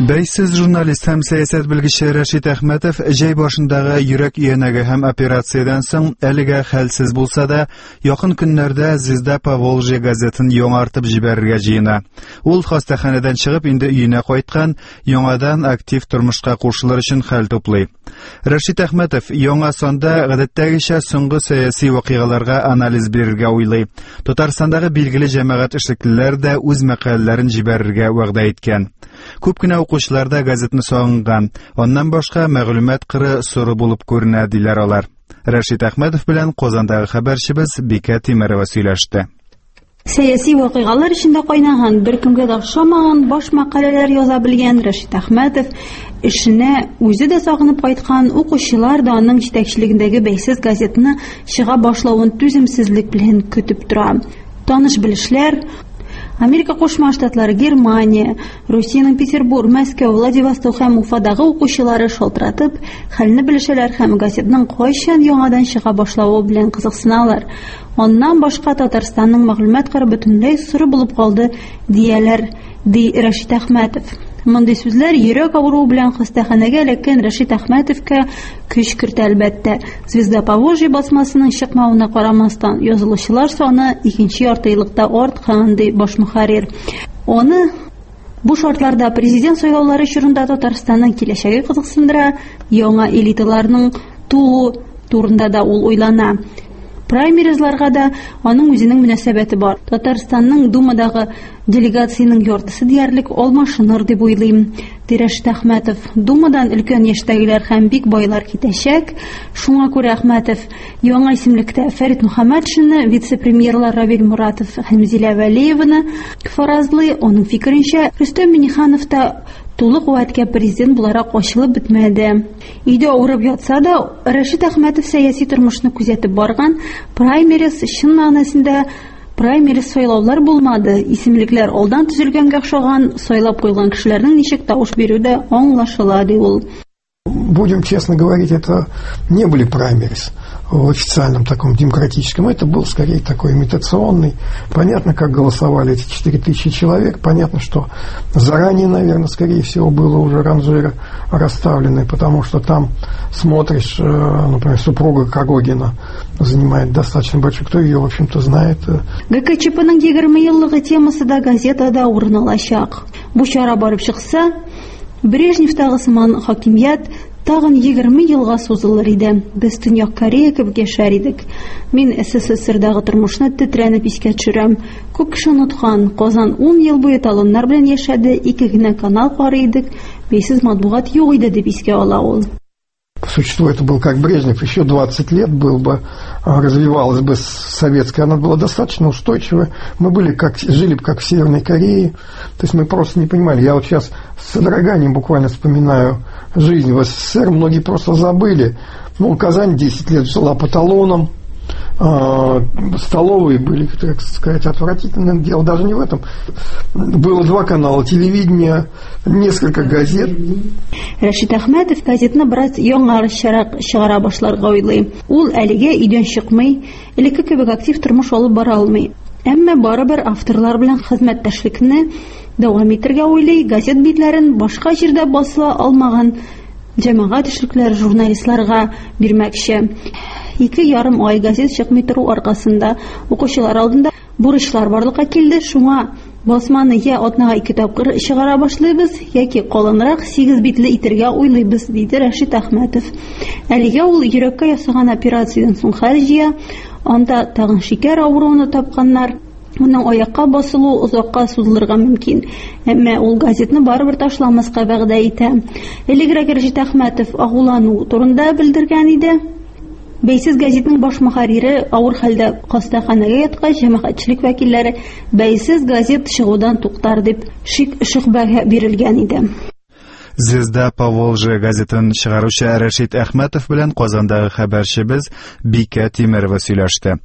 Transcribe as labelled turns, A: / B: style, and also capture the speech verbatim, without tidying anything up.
A: Бәйсез журналист һәм сәясәт белгече Рәшит Әхмәтов җәй башындагы йөрәк өянәге һәм операциядән соң әлегә хәлсез булса да, якын көннәрдә Звезда Поволжья газетын яңартып җибәрергә җыена. Ул хастаханәдән чыгып инде өенә кайткан, яңадан актив тормышка кушылыр өчен хәл туплый. Рәшит Әхмәтов яңа санда гадәттәгечә соңгы сәяси вакыйгаларга анализ бирергә уйлый. Татарстандагы билгеле җәмәгать эшлеклеләр дә үз мәкаләләрен җибәрергә вәгъдә иткән. Күп кенә укучылар да газетны сагынган. Аннан башка мәгълүмат кыры соры булып күренә, диләр алар. Рәшит Әхмәтов белән Казандагы хәбәрчебез Бикә Тимерова сөйләште.
B: Сәяси вакыйгалар эчендә кайнаган, беркемгә дә охшамаган баш мәкаләләр яза белгән Рәшит Әхмәтов эшенә үзе дә сагынып кайткан, укучылар да аның җитәкчелегендәге бәйсез газетаны чыга башлавын түземсезлек белән көтеп тора. Таныш-белешләр Америка Кушма Штатлары, Германия, Русиянең Петербург, Мәскәү, Владивосток һәм Уфадагы укучылары шалтыратып, хәлне белешәләр һәм газетаның кайчан яңадан чыга башлавы белән кызыксыналар. Аннан башка Татарстанның мәгълүмат кыры бөтенләй соры булып калды, дияләр, ди Рәшит Әхмәтов. Мондый сүзләр йөрәк авыруы белән хастаханәгә эләккән Рәшит Әхмәтовка көч кертә, әлбәттә. Звезда Поволжья басмасының чыкмавына карамастан, язылучылар саны икенче яртыйлыкта арткан, ди баш мөхәррир. Аны бу шартларда президент сайлаулары чорында Татарстанның киләчәге кызыксындыра, яңа элиталарның туу турында да ул уйлана. Праймеризларга да аның үзенең мөнәсәбәте бар. Татарстанның Думадагы делегацияның яртысы диярлек алмашыныр дип уйлыйм. Рәшит Әхмәтов: Думадан өлкән яшьтәгеләр һәм бик байлар китәчәк. Шуңа күрә Әхмәтов яңа исемлектә Фәрит Мөхәммәтшинны, вице-премьерлар Равил Муратов һәм Зилә Вәлиеваны фаразлый. Аның фикеренчә, Рөстәм Миңнеханов та тулы куәткә президент буларак ачылып бетмәде. Өйдә авырып ятса да, Рәшит Әхмәтов сәяси тормышны күзәтеп барган. Праймериз чын мәгънәсендә праймериз сайлаулар булмады. Исемлекләр алдан төзелгәнгә охшаган, сайлап куйган кешеләрнең ничек тавыш бирүдә аңлашыла, ди ул.
C: Будем честно говорить, это не были праймериз в официальном таком демократическом. Это был скорее такой имитационный. Понятно, как голосовали эти четыре тысячи человек. Понятно, что заранее, наверное, скорее всего, было уже ранжиры расставлены, потому что там смотришь, например, супруга Кагогина занимает достаточно большой, кто ее, в общем-то, знает.
B: ГКЧПның егерме еллыгы темасы да газетада урын алачак. Бу чара барып чыкса, Брежневтагы сыман хакимият тагын егерме елга сузылыр иде. Без Төньяк Корея кебек яшәр идек. Мин СССРдагы тормышны тетрәнеп искә төшерәм. Күп кеше оныткан, Казан ун ел буе талоннар белән яшәде, ике генә канал карый идек, бәйсез матбугат юк иде дип искә ала ул.
C: По существу это был как Брежнев, еще двадцать лет был бы, развивалась бы советская, она была достаточно устойчивая. Мы были как, жили бы как в Северной Корее, то есть мы просто не понимали. Я вот сейчас с содроганием буквально вспоминаю жизнь в СССР, многие просто забыли. Ну, Казань десять лет жила по талонам, столовые были, так сказать, отвратительным. Дело даже не в этом. Было два канала телевидения, несколько газет.
B: Рәшит Әхмәтов газетны бераз яңарышрак чыгара башларга уйлый. Ул әлегә өйдән чыкмый, элекке кебек актив тормыш алып бара алмый. Әмма барыбер авторлар белән хезмәттәшлекне дәвам итәргә уйлый. Газет битләрен башка җирдә басыла алмаган җәмәгать эшлекләре журналистларга бирмәкче. Ике ярым ай газет чыкмый тору аркасында укучылар алдында бурычлар барлыкка килде. Шуңа басманы я атнага ике тапкыр чыгара башлыйбыз, яки калынрак сигез битле итәргә уйлыйбыз, диде Рәшит Әхмәтов. Әлегә ул йөрәккә ясаган операциядән соң хәл җыя, анда тагын шикәр авыруын тапканнар. Уның аякка басылу озакка сузылырга мөмкин. Әмма ул газетны барыбер ташламаска вәгъдә итә. Элегрәк Рәшит Әхмәтов агулану турында белдергән иде. Бәйсез газетның баш мөхәррире авыр хәлдә хастаханәгә яткач, җәмәгатьчелек вәкилләре бәйсез газет чыгудан туктар дип шик-шөбһәгә бирелгән иде.
A: Звезда Поволжья газетын чыгаручы Рәшит Әхмәтов белән Казандагы хәбәрчебез Бикә Тимерова сөйләште.